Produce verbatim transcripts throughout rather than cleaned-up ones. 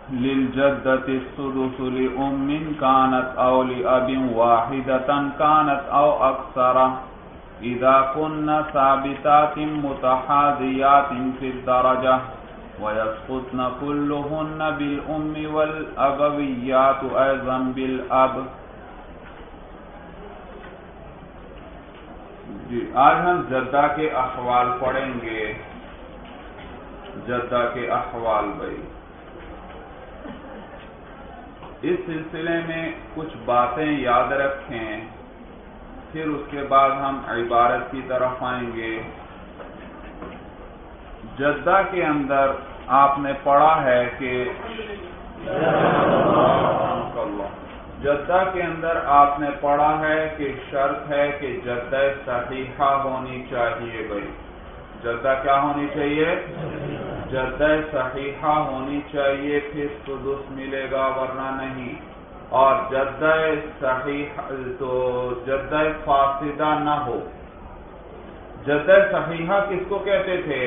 للجدة السدس لأم كانت أو لأب واحدة كانت أو أكثر إذا كن ثابتات متحاذيات في الدرجة ويسقطن كلهن بالأم والأبويات أيضا بالأب. جی آج ہم جدہ کے احوال پڑھیں گے. جدہ کے احوال بھائی اس سلسلے میں کچھ باتیں یاد رکھیں، پھر اس کے بعد ہم عبارت کی طرف آئیں گے. جدہ کے اندر آپ نے پڑھا ہے کہ جدہ کے اندر آپ نے پڑھا ہے کہ شرط ہے کہ جدہ صحیحہ ہونی چاہیے. بھائی جدہ کیا ہونی چاہیے؟ جدہ صحیحہ ہونی چاہیے، پھر سدس ملے گا ورنہ نہیں. اور جدہ صحیح تو جدہ فاسدہ نہ ہو. جدہ صحیحہ کس کو کہتے تھے؟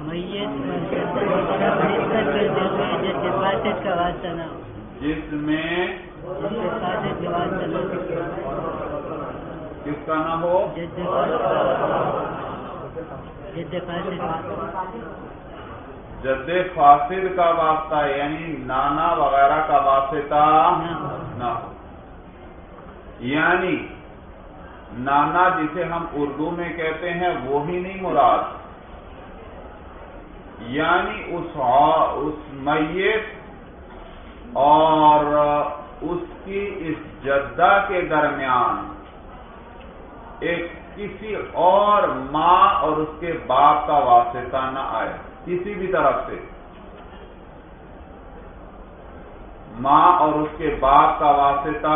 جس میں کس کا نہ ہو؟ جد فاسد کا واسطہ، یعنی نانا وغیرہ کا واسطہ نہ ہو. یعنی نانا جسے ہم اردو میں کہتے ہیں وہی نہیں مراد، یعنی اس اس میت اور اس کی اس جدہ کے درمیان ایک کسی اور ماں اور اس کے باپ کا واسطہ نہ آئے کسی بھی طرف سے. ماں اور اس کے باپ کا واسطہ،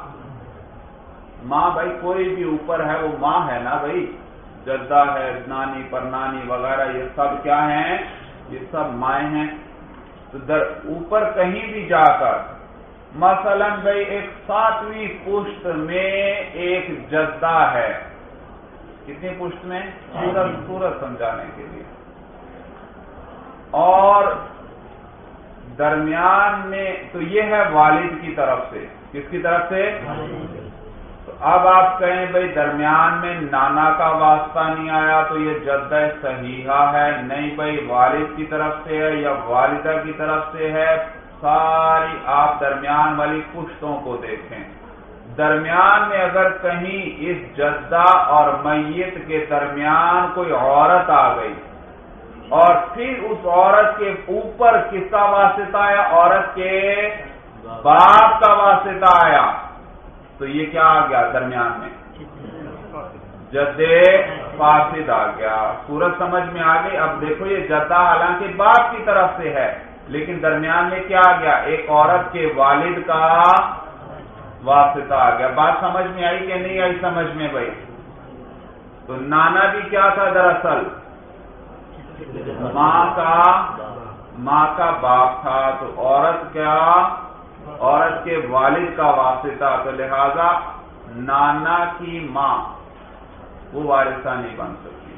ماں بھائی کوئی بھی اوپر ہے وہ ماں ہے نا بھائی. جدہ ہے، نانی پرنانی وغیرہ یہ سب کیا ہیں؟ یہ سب مائیں ہیں. تو در اوپر کہیں بھی جا کر مثلا بھائی ایک ساتویں پشت میں ایک جدہ ہے. کتنی پشت میں؟ سورج سورج سمجھانے کے لیے. اور درمیان میں تو یہ ہے والد کی طرف سے. کس کی طرف سے؟ تو اب آپ کہیں بھائی درمیان میں نانا کا واسطہ نہیں آیا تو یہ جدہ صحیحہ ہے. نہیں بھائی، والد کی طرف سے ہے یا والدہ کی طرف سے ہے. ساری آپ درمیان والی پشتوں کو دیکھیں. درمیان میں اگر کہیں اس جدہ اور میت کے درمیان کوئی عورت آ گئی اور پھر اس عورت کے اوپر کس کا واسطہ آیا؟ عورت کے باپ کا واسطہ آیا. تو یہ کیا آ گیا درمیان میں؟ جدے فاسد آ گیا. صورت سمجھ میں آ گئی؟ اب دیکھو یہ جدہ حالانکہ باپ کی طرف سے ہے لیکن درمیان میں کیا آ گیا؟ ایک عورت کے والد کا واسطہ آ گیا. بات سمجھ میں آئی کہ نہیں آئی سمجھ میں بھائی؟ تو نانا بھی کیا تھا دراصل؟ ماں کا ماں کا باپ تھا. تو عورت کیا؟ عورت کے والد کا واسطہ. تو لہذا نانا کی ماں وہ وارثہ نہیں بن سکتی.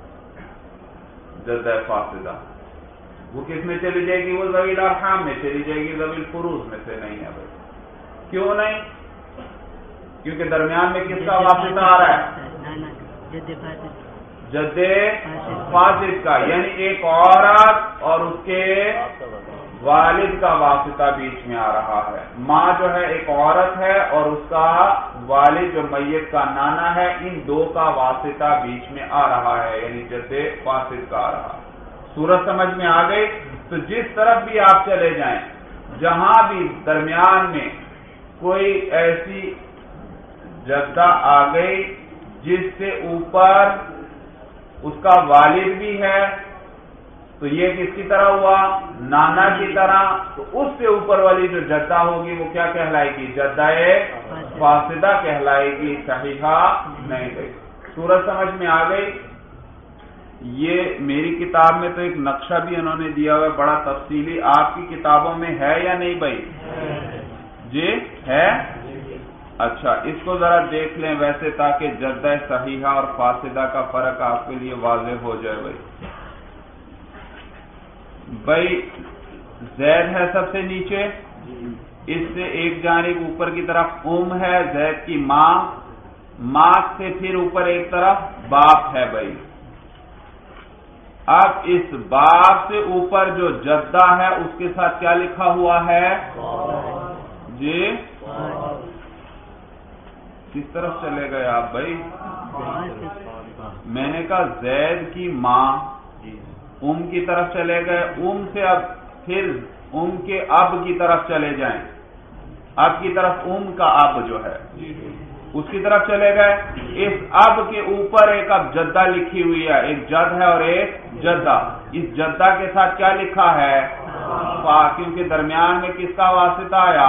جدہ فاسدہ وہ کس میں چلی جائے گی؟ وہ ذوی الارحام میں چلی جائے گی، ذوی الفروض میں سے نہیں ہے بھائی. کیوں نہیں؟ کیونکہ درمیان میں کس کا واسطہ آ رہا ہے؟ جد فاسد کا، یعنی ایک عورت اور اس کے والد کا واسطہ بیچ میں آ رہا ہے. ماں جو ہے ایک عورت ہے اور اس کا والد جو میت کا نانا ہے، ان دو کا واسطہ بیچ میں آ رہا ہے، یعنی جد فاسد کا آ رہا ہے. صورت سمجھ میں آ گئی؟ تو جس طرف بھی آپ چلے جائیں، جہاں بھی درمیان میں کوئی ایسی جدہ آ گئی جس سے اوپر اس کا والد بھی ہے، تو یہ کس کی طرح ہوا؟ نانا کی طرح. تو اس سے اوپر والی جو جدہ ہوگی وہ کیا کہلائے گی؟ جدہ فاسدہ کہلائے گی، صحیحہ نہیں گئی. صورت سمجھ میں آ گئی؟ یہ میری کتاب میں تو ایک نقشہ بھی انہوں نے دیا ہوا ہے بڑا تفصیلی. آپ کی کتابوں میں ہے یا نہیں بھائی؟ جی ہے. اچھا اس کو ذرا دیکھ لیں ویسے تاکہ جدہ صحیحہ اور فاسدہ کا فرق آپ کے لیے واضح ہو جائے. بھائی بھائی زید ہے سب سے نیچے، اس سے ایک جانب اوپر کی طرف ام ہے زید کی ماں، ماں سے پھر اوپر ایک طرف باپ ہے بھائی۔ اب اس باپ سے اوپر جو جدہ ہے اس کے ساتھ کیا لکھا ہوا ہے جی؟ کس طرف چلے گئے آپ بھائی؟ میں نے کہا زید کی ماں ام کی طرف چلے گئے، ام سے اب پھر ام کے اب کی طرف چلے جائیں، اب کی طرف ام کا اب جو ہے اس کی طرف چلے گئے۔ اس اب کے اوپر ایک اب جدہ لکھی ہوئی ہے، ایک جد ہے اور ایک جدہ، اس جدہ کے ساتھ کیا لکھا ہے فا، کیونکہ درمیان میں کس کا واسطہ آیا؟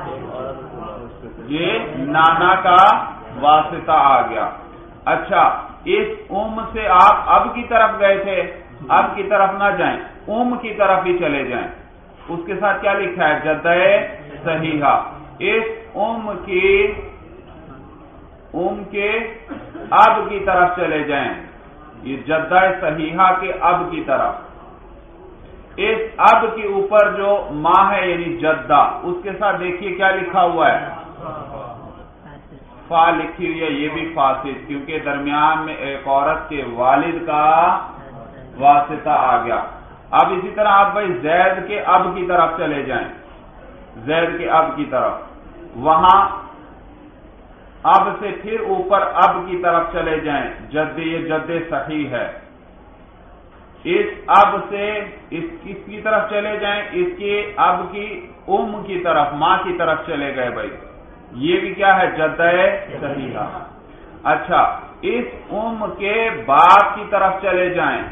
یہ نانا کا واسطہ آ گیا۔ اچھا، اس ام سے آپ اب کی طرف گئے تھے، اب کی طرف نہ جائیں، ام کی طرف ہی چلے جائیں، اس کے ساتھ کیا لکھا ہے جدہ صحیحہ۔ اس ام کی ام کے اب کی طرف چلے جائیں، یہ جدہ صحیحہ کے اب کی طرف، اس اب کے اوپر جو ماں ہے یعنی جدہ، اس کے ساتھ دیکھیے کیا لکھا ہوا ہے فا لکھی ہوئی ہے، یہ بھی فاسد، کیونکہ درمیان میں ایک عورت کے والد کا واسطہ آ گیا۔ اب اسی طرح آپ بھائی زید کے اب کی طرف چلے جائیں، زید کے اب کی طرف، وہاں اب سے پھر اوپر اب کی طرف چلے جائیں، جد یہ جد صحیح ہے، اس اب سے اس کس کی طرف چلے جائیں، اس کے اب کی ام کی طرف، ماں کی طرف چلے گئے بھائی، یہ بھی کیا ہے جد صحیحہ۔ اچھا، اس ام کے باپ کی طرف چلے جائیں،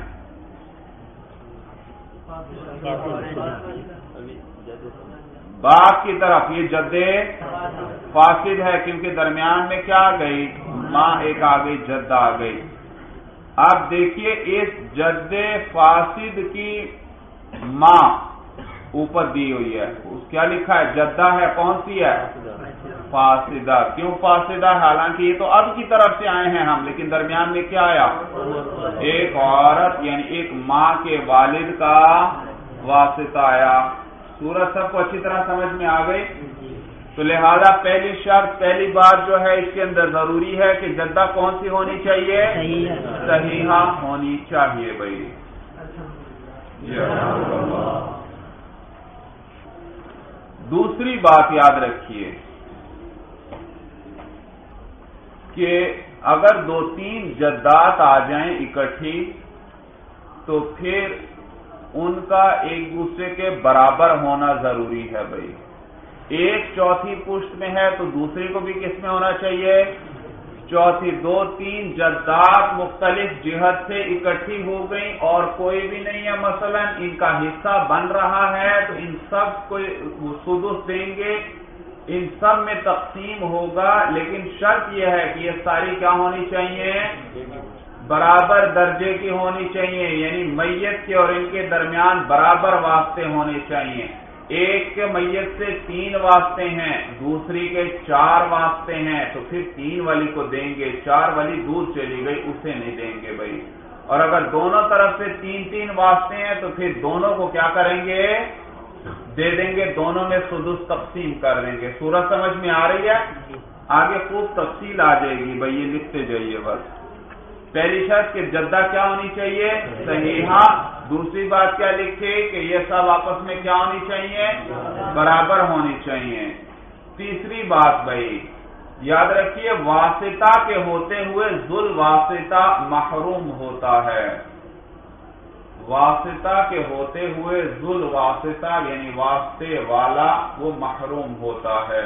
باپ کی طرف، یہ جد فاسد ہے کیونکہ درمیان میں کیا آ گئی ماں ایک آ گئی، جد آ گئی۔ اب دیکھیے اس جد فاسد کی ماں اوپر دی ہوئی ہے، اس کیا لکھا ہے جدہ ہے، کون سی ہے فاسدہ۔ کیوں فاسدہ؟ حالانکہ یہ تو اب کی طرف سے آئے ہیں ہم، لیکن درمیان میں کیا آیا ایک عورت یعنی ایک ماں کے والد کا واسطہ آیا۔ سورت سب کو اچھی طرح سمجھ میں آ گئی؟ تو لہذا پہلی شرط، پہلی بات جو ہے اس کے اندر ضروری ہے کہ جدہ کون سی ہونی چاہیے صحیحہ ہونی چاہیے بھائی۔ دوسری بات یاد رکھیے کہ اگر دو تین جدات آ جائیں اکٹھی تو پھر ان کا ایک دوسرے کے برابر ہونا ضروری ہے بھائی۔ ایک چوتھی پشت میں ہے تو دوسری کو بھی کس میں ہونا چاہیے چوتھی۔ دو تین جدات مختلف جہت سے اکٹھی ہو گئی اور کوئی بھی نہیں ہے، مثلا ان کا حصہ بن رہا ہے تو ان سب کو سدس دیں گے، ان سب میں تقسیم ہوگا، لیکن شرط یہ ہے کہ یہ ساری کیا ہونی چاہیے برابر درجے کی ہونی چاہیے، یعنی میت کے اور ان کے درمیان برابر واسطے ہونے چاہیے۔ ایک کے میت سے تین واسطے ہیں، دوسری کے چار واسطے ہیں، تو پھر تین والی کو دیں گے، چار والی دور چلی گئی اسے نہیں دیں گے بھائی۔ اور اگر دونوں طرف سے تین تین واسطے ہیں تو پھر دونوں کو کیا کریں گے دے دیں گے، دونوں میں سدس تقسیم کر دیں گے۔ سورت سمجھ میں آ رہی ہے؟ آگے خوب تفصیل آ جائے گی بھائی، یہ لکھتے جائیے بس۔ پہلی شرط کہ جدہ کیا ہونی چاہیے صحیحہ، دوسری بات کیا لکھے کہ یہ سب آپس میں کیا ہونی چاہیے برابر ہونی چاہیے۔ تیسری بات بھائی یاد رکھیے، واسطہ کے ہوتے ہوئے ذل واسطہ محروم ہوتا ہے، واسطہ کے ہوتے ہوئے ذل واسطہ یعنی واسطے والا وہ محروم ہوتا ہے۔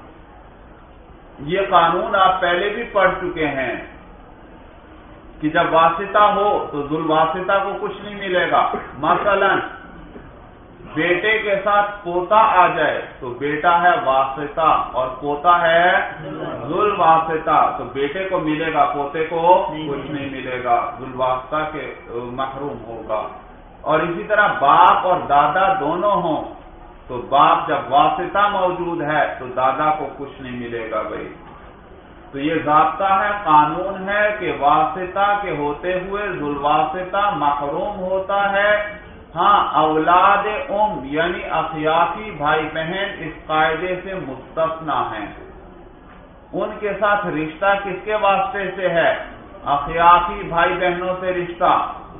یہ قانون آپ پہلے بھی پڑھ چکے ہیں کہ جب واسطہ ہو تو ذل واسطہ کو کچھ نہیں ملے گا۔ مثلا بیٹے کے ساتھ پوتا آ جائے تو بیٹا ہے واسطہ اور پوتا ہے ذل واسطہ، تو بیٹے کو ملے گا، پوتے کو کچھ نہیں ملے گا، ذل واسطہ کے محروم ہوگا۔ اور اسی طرح باپ اور دادا دونوں ہوں تو باپ جب واسطہ موجود ہے تو دادا کو کچھ نہیں ملے گا بھائی۔ تو یہ ضابطہ ہے، قانون ہے کہ واسطہ کے ہوتے ہوئے ذل واسطہ محروم ہوتا ہے، ہاں اولاد ام یعنی اخیافی بھائی بہن اس قاعدے سے مستثنا ہیں. ان کے ساتھ رشتہ کس کے واسطے سے ہے؟ اخیافی بھائی بہنوں سے رشتہ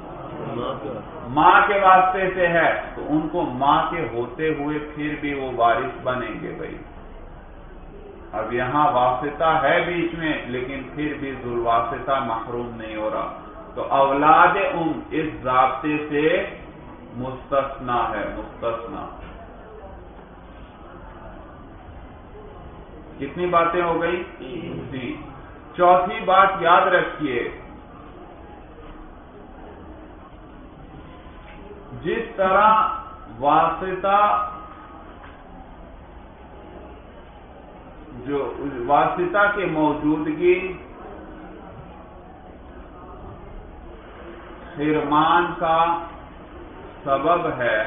ماں کے واسطے سے ہے، تو ان کو ماں کے ہوتے ہوئے پھر بھی وہ وارث بنیں گے بھائی. اب یہاں واسطہ ہے بیچ میں لیکن پھر بھی ذو الواسطہ محروم نہیں ہو رہا، تو اولاد ام اس ضابطے سے مستثنا ہے. مستثنا کتنی باتیں ہو گئی؟ جی. چوتھی بات یاد رکھیے، جس طرح واسطہ جو واسطہ کی موجودگی حرمان کا سبب ہے،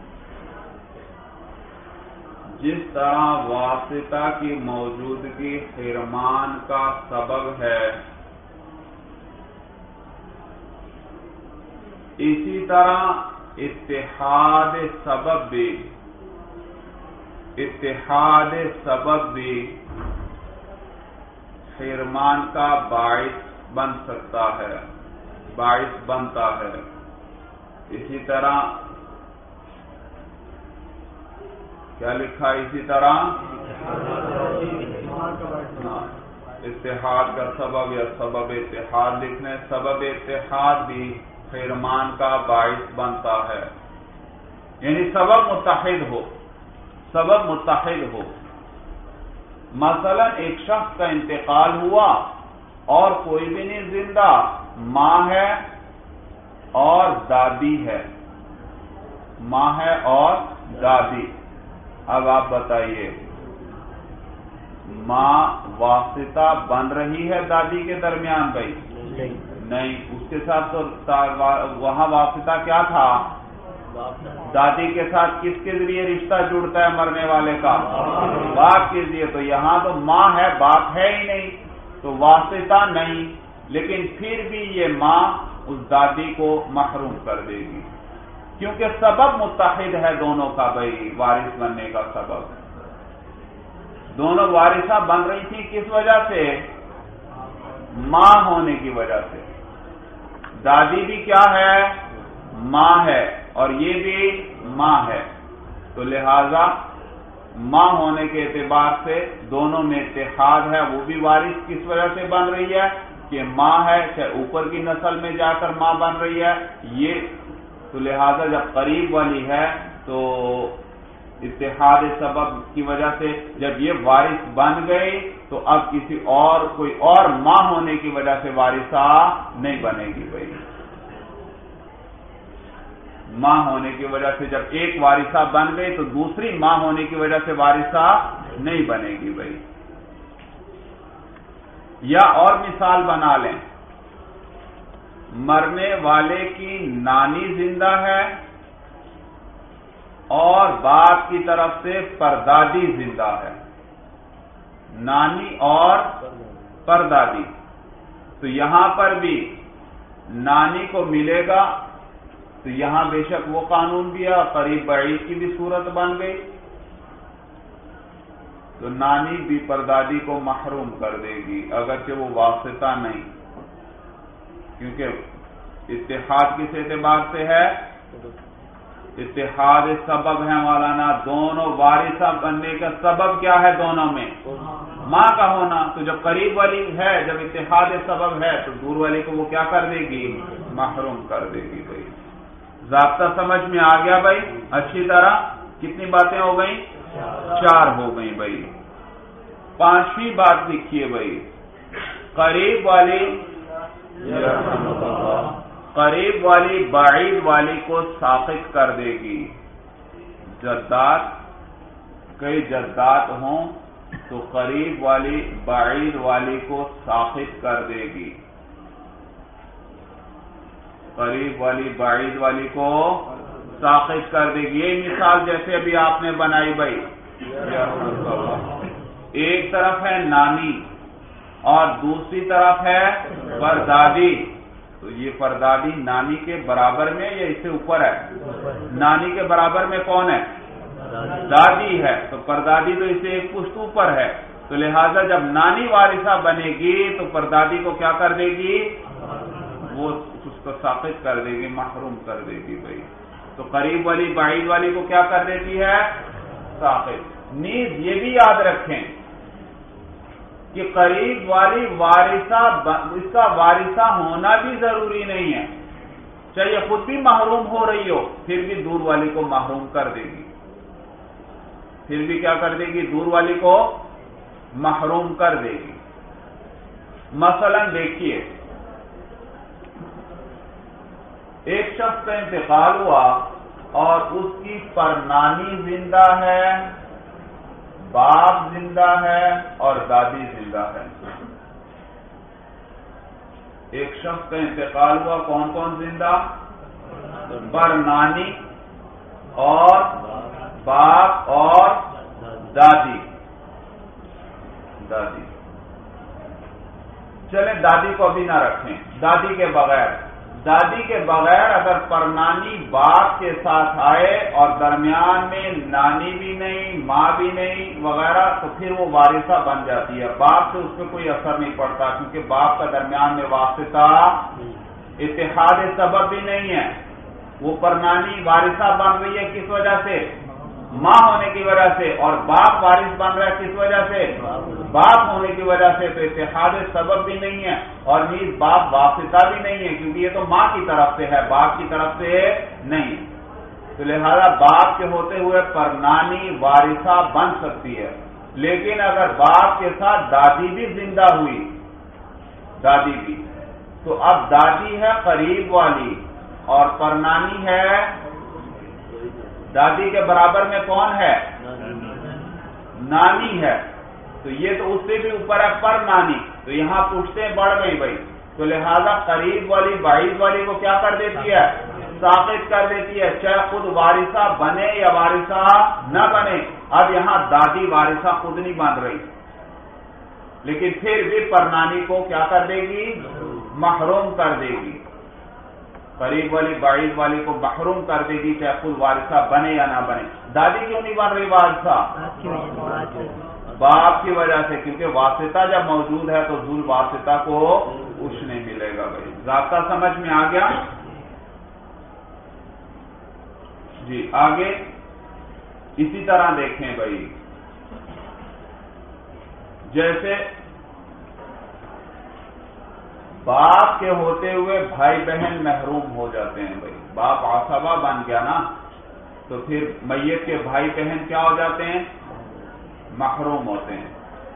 جس طرح واسطہ کی موجودگی حرمان کا سبب ہے، اسی طرح اتحاد سبب بھی اتحاد سبب بھی حرمان کا باعث بن سکتا ہے، باعث بنتا ہے. اسی طرح کیا لکھا؟ اسی طرح اتحاد کا سبب یا سبب اتحاد لکھنے، سبب اتحاد بھی حرمان کا باعث بنتا ہے. یعنی سبب متحد ہو، سبب متحد ہو. مثلا ایک شخص کا انتقال ہوا اور کوئی بھی نہیں زندہ، ماں ہے اور دادی ہے، ماں ہے اور دادی. اب آپ بتائیے، ماں واسطہ بن رہی ہے دادی کے درمیان بھائی؟ نہیں. اس کے ساتھ تو وہاں واسطہ کیا تھا؟ دادی کے ساتھ کس کے ذریعے رشتہ جڑتا ہے مرنے والے کا؟ باپ کے ذریعے. تو یہاں تو ماں ہے، باپ ہے ہی نہیں، تو واسطہ نہیں. لیکن پھر بھی یہ ماں اس دادی کو محروم کر دے گی، کیونکہ سبب متحد ہے دونوں کا بھائی. وارث بننے کا سبب، دونوں وارثہ بن رہی تھی کس وجہ سے؟ ماں ہونے کی وجہ سے. دادی بھی کیا ہے؟ ماں ہے، اور یہ بھی ماں ہے. تو لہذا ماں ہونے کے اعتبار سے دونوں میں اتحاد ہے. وہ بھی وارث کس وجہ سے بن رہی ہے؟ کہ ماں ہے، چاہے اوپر کی نسل میں جا کر ماں بن رہی ہے یہ. تو لہذا جب قریب والی ہے تو اتحاد سبب کی وجہ سے جب یہ وارث بن گئی تو اب کسی اور کوئی اور ماں ہونے کی وجہ سے وارثہ نہیں بنے گی بھائی. ماں ہونے کی وجہ سے جب ایک وارثہ بن گئی تو دوسری ماں ہونے کی وجہ سے وارثہ نہیں بنے گی بھائی. یا اور مثال بنا لیں، مرنے والے کی نانی زندہ ہے اور باپ کی طرف سے پردادی زندہ ہے، نانی اور پردادی. تو یہاں پر بھی نانی کو ملے گا، تو یہاں بے شک وہ قانون بھی ہے، قریب بعید کی بھی صورت بن گئی. تو نانی بھی پردادی کو محروم کر دے گی اگرچہ وہ واسطہ نہیں، کیونکہ اتحاد کس اعتبار سے ہے؟ اتحاد سبب ہے مولانا. دونوں وارثہ بننے کا سبب کیا ہے دونوں میں؟ ماں کا ہونا. تو جب قریب والی ہے، جب اتحاد سبب ہے، تو دور والی کو وہ کیا کر دے گی؟ محروم کر دے گی بھائی. ضابطہ سمجھ میں آ گیا بھائی اچھی طرح؟ کتنی باتیں ہو گئیں؟ چار ہو گئیں بھائی. پانچویں بات لکھیے بھائی، قریب والی قریب والی بعید والی کو ساقط کر دے گی. جدات کئی جدات ہوں تو قریب والی بعید والی کو ساقط کر دے گی. قریب والی بعید والی کو ساقط کر دے گی. یہ مثال جیسے ابھی آپ نے بنائی بھائی، ایک طرف ہے نانی اور دوسری طرف ہے پردادی. تو یہ پردادی نانی کے برابر میں یا اس سے اوپر ہے؟ نانی کے برابر میں کون ہے؟ دادی ہے، تو پردادی تو اس سے ایک پشت اوپر ہے، تو لہذا جب نانی وارثہ بنے گی تو پردادی کو کیا کر دے گی؟ وہ اس کو ساقط کر دے گی، محروم کر دے گی بھائی۔ تو قریب والی بعید والی کو کیا کر دیتی ہے؟ ساقط۔ نیز یہ بھی یاد رکھیں کہ قریب والی وارثہ اس کا وارثہ ہونا بھی ضروری نہیں ہے، چاہے خود بھی محروم ہو رہی ہو پھر بھی دور والی کو محروم کر دے گی، پھر بھی کیا کر دے گی؟ دور والی کو محروم کر دے گی۔ مثلا دیکھیے، ایک شخص کا انتقال ہوا اور اس کی پرنانی زندہ ہے، باپ زندہ ہے اور دادی زندہ ہے۔ ایک شخص کا انتقال ہوا، کون کون زندہ؟ پرنانی اور باپ اور دادی دادی چلیں دادی کو ابھی نہ رکھیں، دادی کے بغیر دادی کے بغیر اگر پرنانی باپ کے ساتھ آئے اور درمیان میں نانی بھی نہیں، ماں بھی نہیں وغیرہ، تو پھر وہ وارثہ بن جاتی ہے، باپ سے اس پہ کوئی اثر نہیں پڑتا، کیونکہ باپ کا درمیان میں واسطہ اتحاد سبب بھی نہیں ہے۔ وہ پرنانی وارثہ بن رہی ہے کس وجہ سے؟ ماں ہونے کی وجہ سے، اور باپ وارث بن رہا ہے کس وجہ سے؟ باپ ہونے کی وجہ سے، تو اتحاد سبب بھی نہیں ہے اور نیز باپ واسطہ بھی نہیں ہے، کیونکہ یہ تو ماں کی طرف سے ہے، باپ کی طرف سے نہیں، تو لہذا باپ کے ہوتے ہوئے پرنانی وارثہ بن سکتی ہے۔ لیکن اگر باپ کے ساتھ دادی بھی زندہ ہوئی، دادی بھی، تو اب دادی ہے قریب والی اور پرنانی ہے دادی کے برابر میں کون ہے؟ نانی ہے، تو یہ تو اس سے بھی اوپر ہے پر نانی، تو یہاں پشتیں بڑھ گئی بھائی، تو لہذا قریب والی بعید والی کو کیا کر دیتی ہے؟ ساقط کر دیتی ہے، چاہے خود وارثہ بنے یا وارثہ نہ بنے۔ اب یہاں دادی وارثہ خود نہیں بن رہی، لیکن پھر بھی پرنانی کو کیا کر دے گی؟ محروم کر دے گی، قریب والی بعید والی کو محروم کر دے گی، چاہے خود وارثہ بنے یا نہ بنے۔ دادی کیوں نہیں بن رہی وارثہ؟ باپ کی وجہ سے، کیونکہ واسطہ جب موجود ہے تو ذل واسطہ کو کچھ نہیں ملے گا بھائی۔ ضابطہ سمجھ میں آ گیا؟ جی آگے اسی طرح دیکھیں بھائی، جیسے باپ کے ہوتے ہوئے بھائی بہن محروم ہو جاتے ہیں بھائی، باپ عصبہ بن گیا نا، تو پھر میت کے بھائی بہن کیا ہو جاتے ہیں؟ محروم ہوتے ہیں۔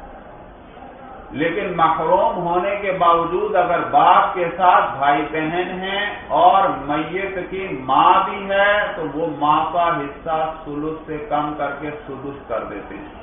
لیکن محروم ہونے کے باوجود اگر باپ کے ساتھ بھائی بہن ہیں اور میت کی ماں بھی ہے تو وہ ماں کا حصہ ثلث سے کم کر کے سدس کر دیتے ہیں۔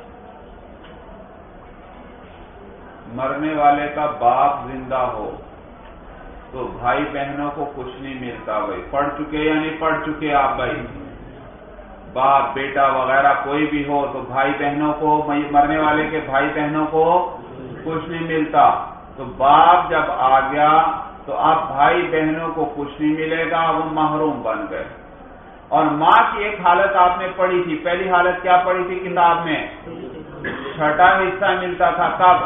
مرنے والے کا باپ زندہ ہو تو بھائی بہنوں کو کچھ نہیں ملتا بھائی، پڑھ چکے یا نہیں پڑھ چکے آپ بھائی؟ باپ بیٹا وغیرہ کوئی بھی ہو تو بھائی بہنوں کو، مرنے والے کے بھائی بہنوں کو کچھ نہیں ملتا، تو باپ جب آ گیا تو اب بھائی بہنوں کو کچھ نہیں ملے گا، وہ محروم بن گئے۔ اور ماں کی ایک حالت آپ نے پڑھی تھی، پہلی حالت کیا پڑھی تھی کتاب میں؟ چھٹا حصہ ملتا تھا، کب؟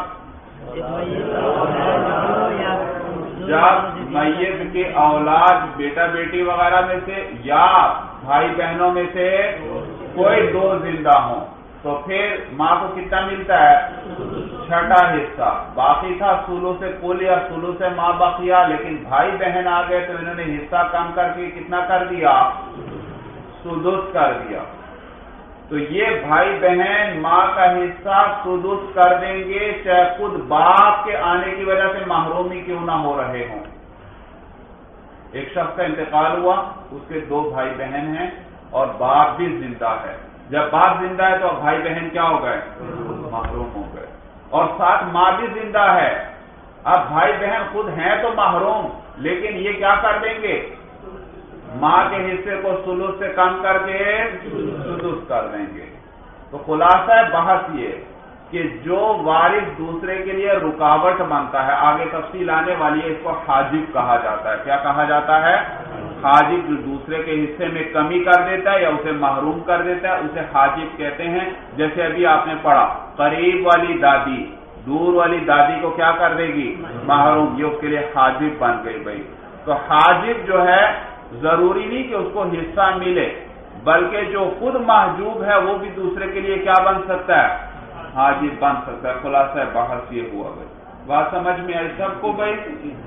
جب میت کے اولاد بیٹا بیٹی وغیرہ میں سے یا بھائی بہنوں میں سے کوئی دو زندہ ہوں تو پھر ماں کو کتنا ملتا ہے؟ چھٹا حصہ، باقی تھا سولو سے کل یا سولو سے ماں بقیہ، لیکن بھائی بہن آ گئے تو انہوں نے حصہ کم کر کے کتنا کر دیا؟ سدس کر دیا۔ تو یہ بھائی بہن ماں کا حصہ سدس کر دیں گے چاہے خود باپ کے آنے کی وجہ سے محرومی کیوں نہ ہو رہے ہوں۔ ایک شخص کا انتقال ہوا، اس کے دو بھائی بہن ہیں اور باپ بھی زندہ ہے، جب باپ زندہ ہے تو بھائی بہن کیا ہو گئے؟ محروم ہو گئے، اور ساتھ ماں بھی زندہ ہے۔ اب بھائی بہن خود ہیں تو محروم، لیکن یہ کیا کر دیں گے؟ ماں کے حصے کو ثلث سے کم کر کے سدس کر دیں گے۔ تو خلاصہ ہے بحث یہ کہ جو وارث دوسرے کے لیے رکاوٹ بنتا ہے، آگے تفصیل آنے والی ہے، اس کو حاجب کہا جاتا ہے۔ کیا کہا جاتا ہے؟ حاجب، جو دوسرے کے حصے میں کمی کر دیتا ہے یا اسے محروم کر دیتا ہے، اسے حاجب کہتے ہیں۔ جیسے ابھی آپ نے پڑھا، قریب والی دادی دور والی دادی کو کیا کر دے گی؟ محروم، یہ اس کے لیے حاجب بن گئی بھائی۔ تو حاجب جو ہے ضروری نہیں کہ اس کو حصہ ملے، بلکہ جو خود محجوب ہے وہ بھی دوسرے کے لیے کیا بن سکتا ہے؟ حاجب بن سکتا ہے۔ خلاصہ بحث یہ ہوا بھائی، بات سمجھ میں آئی سب کو بھائی؟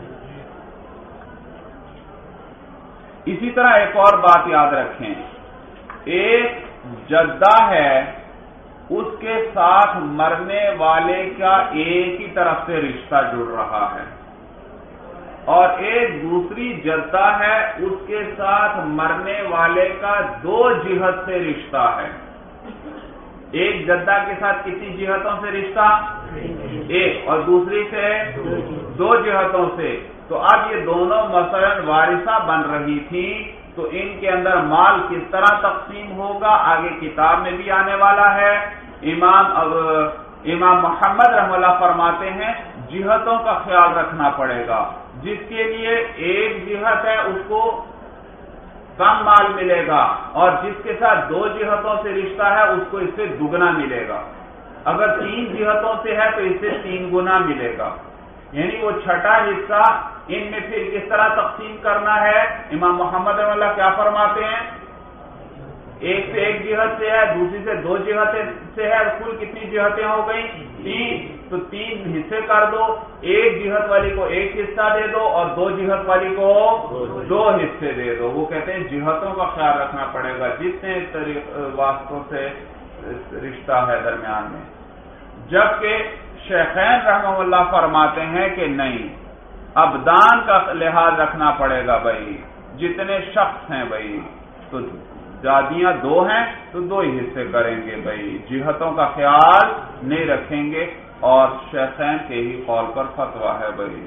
اسی طرح ایک اور بات یاد رکھیں، ایک جدہ ہے، اس کے ساتھ مرنے والے کا ایک ہی طرف سے رشتہ جڑ رہا ہے، اور ایک دوسری جدہ ہے، اس کے ساتھ مرنے والے کا دو جہت سے رشتہ ہے۔ ایک جدہ کے ساتھ کتنی جہتوں سے رشتہ؟ ایک، اور دوسری سے دو جہتوں سے۔ تو اب یہ دونوں مثلا وارثہ بن رہی تھی، تو ان کے اندر مال کس طرح تقسیم ہوگا آگے کتاب میں بھی آنے والا ہے۔ امام امام محمد رحمہ اللہ فرماتے ہیں جہتوں کا خیال رکھنا پڑے گا، جس کے لیے ایک جہت ہے اس کو کم مال ملے گا، اور جس کے ساتھ دو جہتوں سے رشتہ ہے اس کو اس سے دگنا ملے گا۔ اگر تین جہتوں سے ہے تو اس سے تین گنا ملے گا، یعنی وہ چھٹا حصہ ان میں پھر کس طرح تقسیم کرنا ہے؟ امام محمد رحمہ اللہ کیا فرماتے ہیں؟ ایک سے ایک جہت سے ہے، دوسری سے دو جہتیں سے ہے، کل کتنی جہتیں ہو گئی؟ تین۔ تو تین حصے کر دو، ایک جہت والی کو ایک حصہ دے دو اور دو جہت والی کو دو حصے دے دو۔ وہ کہتے ہیں جہتوں کا خیال رکھنا پڑے گا، جتنے واسطوں سے رشتہ ہے درمیان میں۔ جبکہ شیخین رحمہ اللہ فرماتے ہیں کہ نہیں، ابدان کا لحاظ رکھنا پڑے گا بھائی، جتنے شخص ہیں بھائی، تو دادیاں دو ہیں تو دو ہی حصے کریں گے بھائی، جہتوں کا خیال نہیں رکھیں گے، اور شیخین کے ہی قول پر فتویٰ ہے بھائی۔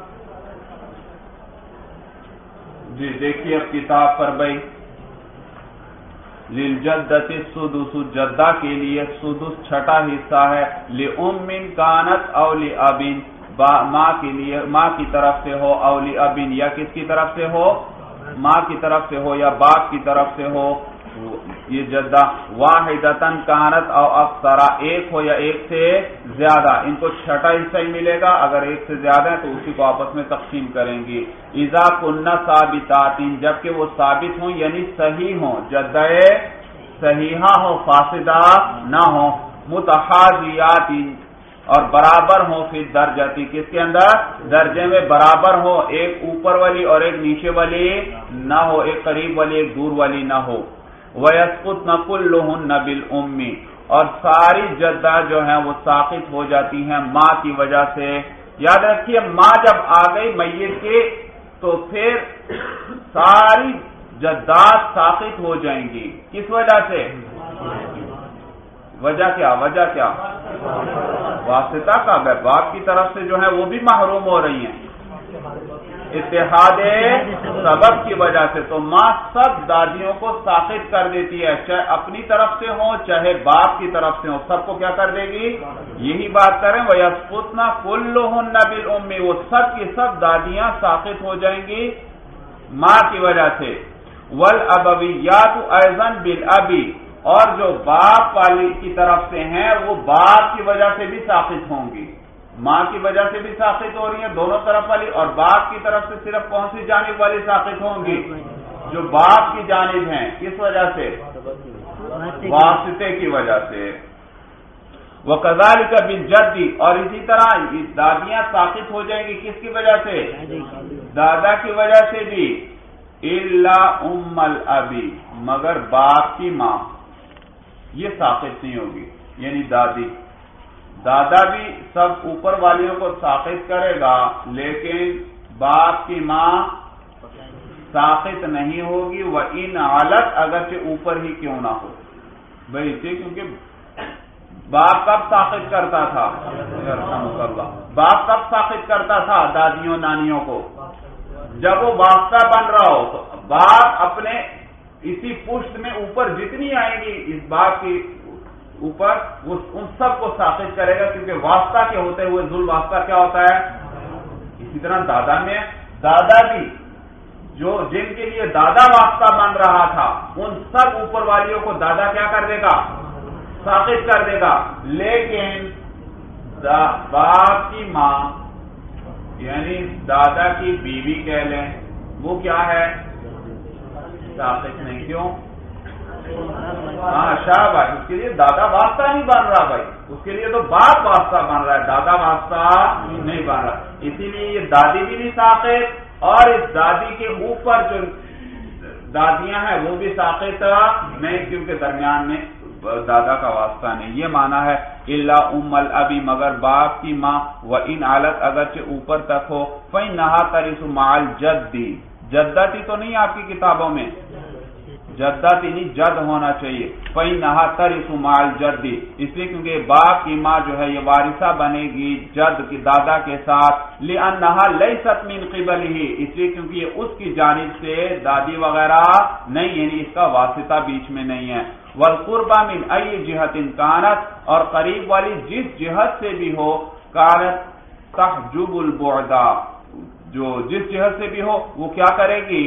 جی دیکھیے اب کتاب پر بھائی، للجدۃ السدس، جدہ کے لیے سدس چھٹا حصہ ہے، لأم کانت او لأب، ماں کے لیے ماں کی طرف سے ہو، او لأب یا کس کی طرف سے ہو؟ ماں کی طرف سے ہو یا باپ کی طرف سے ہو، یہ جدہ واحدتن کانت او اکثر، ایک ہو یا ایک سے زیادہ، ان کو چھٹا حصہ ہی ملے گا، اگر ایک سے زیادہ ہے تو اسی کو آپس میں تقسیم کریں گی۔ اذا کننا ثابتات، جبکہ وہ ثابت ہوں یعنی صحیح ہوں، جدہ صحیحہ ہو، فاسدہ نہ ہو، متحاذیات اور برابر ہو، فی درجتی، کس کے اندر؟ درجے میں برابر ہو، ایک اوپر والی اور ایک نیچے والی نہ ہو، ایک قریب والی ایک دور والی نہ ہو۔ وَيَسْقُطْنَ كُلُّهُنَّ بِالْأُمِّ، اور ساری جدہ جو ہیں وہ ساقط ہو جاتی ہیں ماں کی وجہ سے۔ یاد رکھیے ماں جب آ گئی میت کے تو پھر ساری جدات ساقط ہو جائیں گی، کس وجہ سے؟ وجہ کیا؟ وجہ کیا؟ واسطہ کا، باپ کی طرف سے جو ہے وہ بھی محروم ہو رہی ہیں اتحاد سبب کی وجہ سے۔ تو ماں سب دادیوں کو ساقط کر دیتی ہے، چاہے اپنی طرف سے ہو چاہے باپ کی طرف سے ہو، سب کو کیا کر دے گی؟ یہی بات کریں، وَيَسْقُطْنَ كُلُّهُنَّ بِالْأُمِّ، وہ سب کی سب دادیاں ساقط ہو جائیں گی ماں کی وجہ سے۔ وَالْأَبَوِيَّاتُ أَيْضًا بِالْأَبِ، اور جو باپ والی کی طرف سے ہیں وہ باپ کی وجہ سے بھی ساقط ہوں گی، ماں کی وجہ سے بھی ساقط ہو رہی ہیں دونوں طرف والی، اور باپ کی طرف سے صرف کون سی جانب والی ساقط ہوں گی؟ جو باپ کی جانب ہیں، کس وجہ سے؟ واسطے کی وجہ سے۔ وَكَذَلِكَ بِالْجَدِّ، اور اسی طرح دادیاں ساقط ہو جائیں گی کس کی وجہ سے؟ دادا کی وجہ سے بھی، إِلَّا أُمَّ الْأَبِ، مگر باپ کی ماں یہ ساقط نہیں ہوگی، یعنی دادی۔ دادا بھی سب اوپر والیوں کو ساقط کرے گا، لیکن باپ کی ماں ساقط نہیں ہوگی، وَإِنْ عَلَتْ، اگرچہ اوپر ہی کیوں نہ ہو بھائی، کیونکہ باپ کب ساقط کرتا تھا؟ باپ کب ساقط کرتا تھا دادیوں نانیوں کو؟ جب وہ واسطہ بن رہا ہو، تو باپ اپنے اسی پشت میں اوپر جتنی آئیں گی اس باپ کی اوپر وہ ان سب کو ساقط کرے گا، کیونکہ واسطہ کے ہوتے ہوئے ذل واسطہ کیا ہوتا ہے؟ اسی طرح دادا میں دادا بھی جو جن کے لیے دادا واسطہ بن رہا تھا ان سب اوپر والیوں کو دادا کیا کر دے گا؟ ساقط کر دے گا، لیکن باپ کی ماں یعنی دادا کی بیوی کہہ لیں وہ کیا ہے؟ ساقط نہیں۔ کیوں؟ ہاں شاہ بھائی، اس کے لیے دادا واسطہ نہیں بن رہا بھائی، اس کے لیے تو باپ واسطہ بن رہا ہے، دادا واسطہ نہیں بن رہا، اسی لیے یہ دادی بھی نہیں ساقط اور اس دادی کے اوپر جو دادیاں ہیں وہ بھی ساقط نہیں، کیونکہ درمیان میں دادا کا واسطہ نہیں۔ یہ معنی ہے الا ام الابی، مگر باپ کی ماں، و ان عالت اگرچہ اوپر تک ہو، فإنها ترث مع الجد، جدتی تو نہیں آپ کی کتابوں میں، جدتی نہیں جد ہونا چاہیے، فإنها ترث مع الجد، اس لیے کیونکہ باپ کی ماں جو ہے یہ وارثہ بنے گی جد کی دادا کے ساتھ، لأنها ليست من قبله، اس لیے کیونکہ یہ اس کی جانب سے دادی وغیرہ نہیں، یعنی اس کا واسطہ بیچ میں نہیں ہے۔ والقربہ من ای جہت کانت، اور قریب والی جس جہت سے بھی ہو، کانت تحجب البعد، جو جس جہت سے بھی ہو وہ کیا کرے گی؟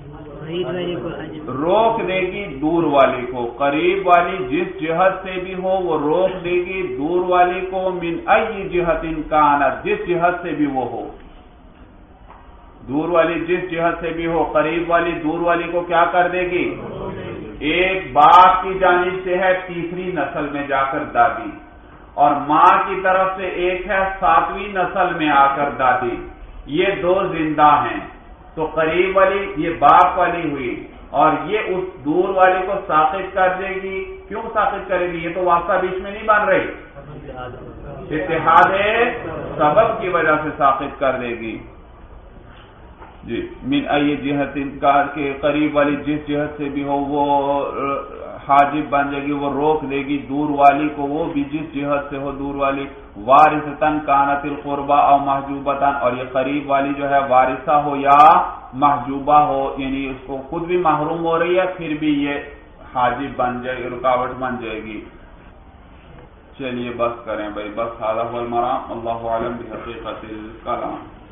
روک دے گی دور والی کو، قریب والی جس جہت سے بھی ہو وہ روک دے گی دور والی کو، من ای جہت کانت، جس جہت سے بھی وہ ہو، دور والی جس جہت سے بھی ہو، قریب والی دور والی کو کیا کر دے گی؟ ایک باپ کی جانب سے ہے تیسری نسل میں جا کر دادی، اور ماں کی طرف سے ایک ہے ساتویں نسل میں آ کر دادی، یہ دو زندہ ہیں، تو قریب والی یہ باپ والی ہوئی اور یہ اس دور والی کو ساقط کر دے گی۔ کیوں ساقط کرے گی؟ یہ تو واسطہ بیچ میں نہیں بن رہی، اتحاد سبب کی وجہ سے ساقط کر دے گی۔ جی من ای جہت انکار کے قریب والی جس جہت سے بھی ہو وہ حاجب بن جائے گی، وہ روک دے گی دور والی کو، وہ بھی جس جہت سے ہو دور والی، وارثتن کانت القربہ او محجوبتن، اور یہ قریب والی جو ہے وارثہ ہو یا محجوبہ ہو، یعنی اس کو خود بھی محروم ہو رہی ہے پھر بھی یہ حاجب بن جائے گی، رکاوٹ بن جائے گی۔ چلیے بس کریں بھائی، بس ھذا هو المرام، اللہ اعلم بحقیقت الکلام۔